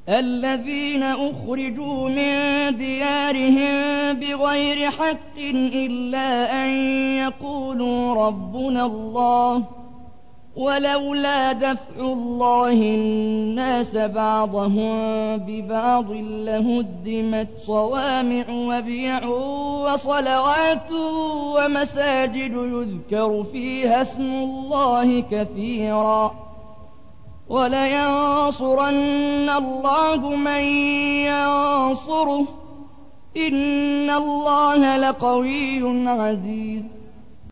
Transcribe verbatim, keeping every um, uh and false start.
الذين أخرجوا من ديارهم بغير حق إلا أن يقولوا ربنا الله ولولا دفع الله الناس بعضهم ببعض لهدمت صوامع وبيع وصلوات ومساجد يذكر فيها اسم الله كثيرا ولينصرن الله من ينصره إن الله لقوي عزيز